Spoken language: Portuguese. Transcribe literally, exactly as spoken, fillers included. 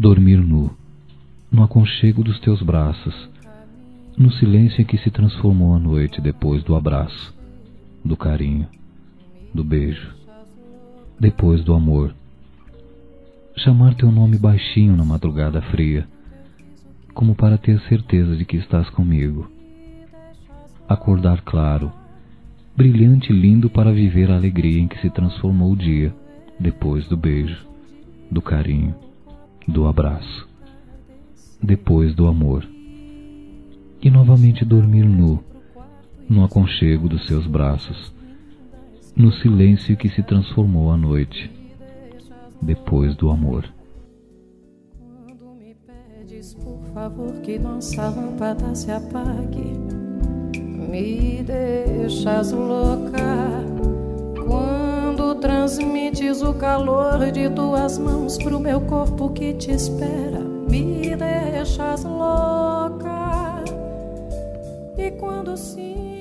dormir nu, no aconchego dos teus braços, no silêncio em que se transformou a noite depois do abraço, do carinho, do beijo, depois do amor. Chamar teu nome baixinho na madrugada fria, como para ter certeza de que estás comigo. Acordar claro, brilhante e lindo para viver a alegria em que se transformou o dia, depois do beijo, do carinho, do abraço, depois do amor. E novamente dormir nu, no aconchego dos seus braços, no silêncio que se transformou a noite, depois do amor. Quando me pedes, por favor, que nossa lâmpada se apague, me deixas louca. Quando transmites o calor de tuas mãos pro meu corpo que te espera, me deixas louca. E quando sim